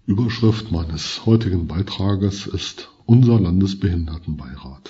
Überschrift meines heutigen Beitrages ist Unser Landesbehindertenbeirat.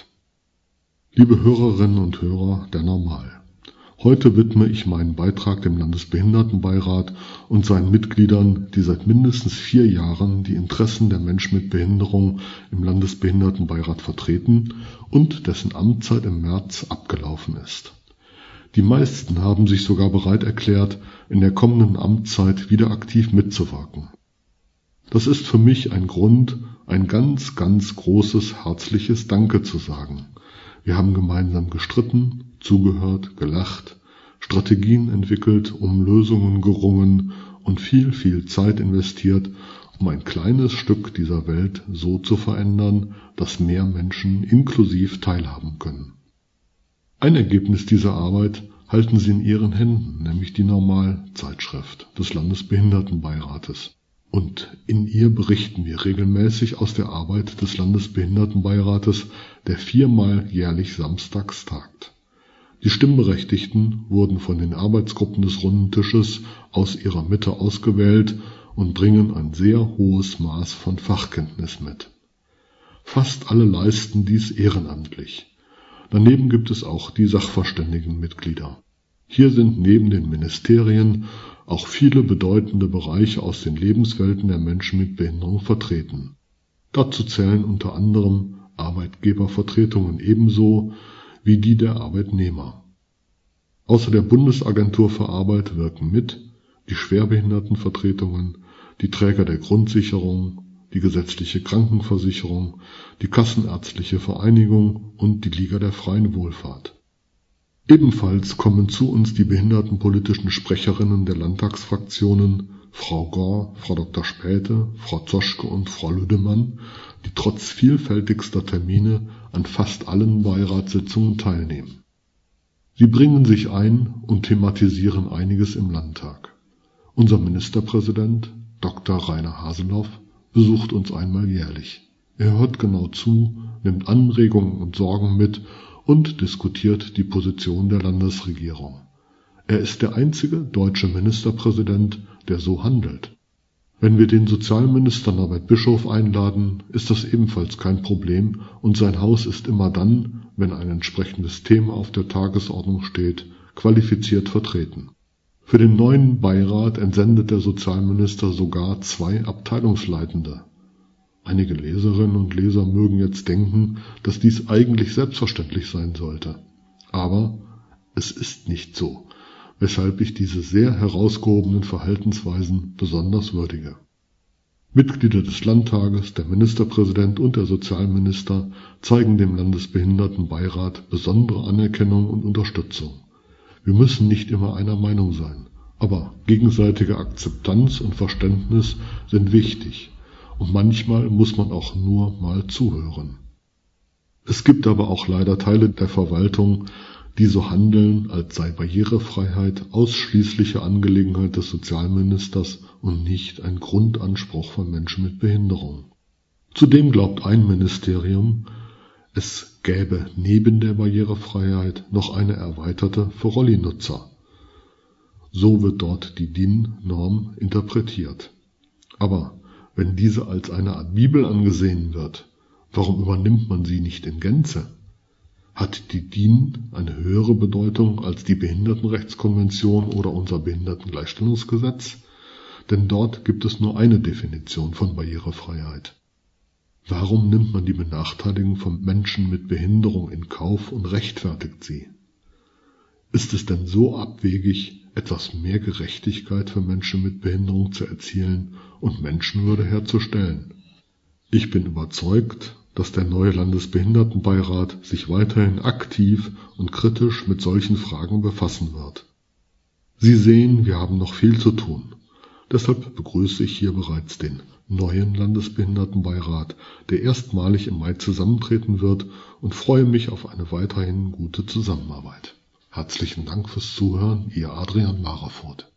Liebe Hörerinnen und Hörer der Normal, heute widme ich meinen Beitrag dem Landesbehindertenbeirat und seinen Mitgliedern, die seit mindestens 4 Jahren die Interessen der Menschen mit Behinderung im Landesbehindertenbeirat vertreten und dessen Amtszeit im März abgelaufen ist. Die meisten haben sich sogar bereit erklärt, in der kommenden Amtszeit wieder aktiv mitzuwirken. Das ist für mich ein Grund, ein ganz, ganz großes, herzliches Danke zu sagen. Wir haben gemeinsam gestritten, zugehört, gelacht, Strategien entwickelt, um Lösungen gerungen und viel, viel Zeit investiert, um ein kleines Stück dieser Welt so zu verändern, dass mehr Menschen inklusiv teilhaben können. Ein Ergebnis dieser Arbeit halten Sie in Ihren Händen, nämlich die Normal-Zeitschrift des Landesbehindertenbeirates. Und in ihr berichten wir regelmäßig aus der Arbeit des Landesbehindertenbeirates, der 4-mal jährlich samstags tagt. Die Stimmberechtigten wurden von den Arbeitsgruppen des Runden Tisches aus ihrer Mitte ausgewählt und bringen ein sehr hohes Maß von Fachkenntnis mit. Fast alle leisten dies ehrenamtlich. Daneben gibt es auch die Sachverständigenmitglieder. Hier sind neben den Ministerien auch viele bedeutende Bereiche aus den Lebenswelten der Menschen mit Behinderung vertreten. Dazu zählen unter anderem Arbeitgebervertretungen ebenso wie die der Arbeitnehmer. Außer der Bundesagentur für Arbeit wirken mit die Schwerbehindertenvertretungen, die Träger der Grundsicherung, die gesetzliche Krankenversicherung, die Kassenärztliche Vereinigung und die Liga der freien Wohlfahrt. Ebenfalls kommen zu uns die behindertenpolitischen Sprecherinnen der Landtagsfraktionen Frau Gorr, Frau Dr. Späte, Frau Zoschke und Frau Lüdemann, die trotz vielfältigster Termine an fast allen Beiratssitzungen teilnehmen. Sie bringen sich ein und thematisieren einiges im Landtag. Unser Ministerpräsident, Dr. Rainer Haseloff, besucht uns einmal jährlich. Er hört genau zu, nimmt Anregungen und Sorgen mit und diskutiert die Position der Landesregierung. Er ist der einzige deutsche Ministerpräsident, der so handelt. Wenn wir den Sozialminister Norbert Bischof einladen, ist das ebenfalls kein Problem und sein Haus ist immer dann, wenn ein entsprechendes Thema auf der Tagesordnung steht, qualifiziert vertreten. Für den neuen Beirat entsendet der Sozialminister sogar 2 Abteilungsleitende. Einige Leserinnen und Leser mögen jetzt denken, dass dies eigentlich selbstverständlich sein sollte. Aber es ist nicht so, weshalb ich diese sehr herausgehobenen Verhaltensweisen besonders würdige. Mitglieder des Landtages, der Ministerpräsident und der Sozialminister zeigen dem Landesbehindertenbeirat besondere Anerkennung und Unterstützung. Wir müssen nicht immer einer Meinung sein, aber gegenseitige Akzeptanz und Verständnis sind wichtig. Und manchmal muss man auch nur mal zuhören. Es gibt aber auch leider Teile der Verwaltung, die so handeln, als sei Barrierefreiheit ausschließliche Angelegenheit des Sozialministers und nicht ein Grundanspruch von Menschen mit Behinderung. Zudem glaubt ein Ministerium, es gäbe neben der Barrierefreiheit noch eine erweiterte für Rollinutzer. So wird dort die DIN-Norm interpretiert. Aber wenn diese als eine Art Bibel angesehen wird, warum übernimmt man sie nicht in Gänze? Hat die DIN eine höhere Bedeutung als die Behindertenrechtskonvention oder unser Behindertengleichstellungsgesetz? Denn dort gibt es nur eine Definition von Barrierefreiheit. Warum nimmt man die Benachteiligung von Menschen mit Behinderung in Kauf und rechtfertigt sie? Ist es denn so abwegig, etwas mehr Gerechtigkeit für Menschen mit Behinderung zu erzielen und Menschenwürde herzustellen? Ich bin überzeugt, dass der neue Landesbehindertenbeirat sich weiterhin aktiv und kritisch mit solchen Fragen befassen wird. Sie sehen, wir haben noch viel zu tun. Deshalb begrüße ich hier bereits den neuen Landesbehindertenbeirat, der erstmalig im Mai zusammentreten wird, und freue mich auf eine weiterhin gute Zusammenarbeit. Herzlichen Dank fürs Zuhören, Ihr Adrian Marafurt.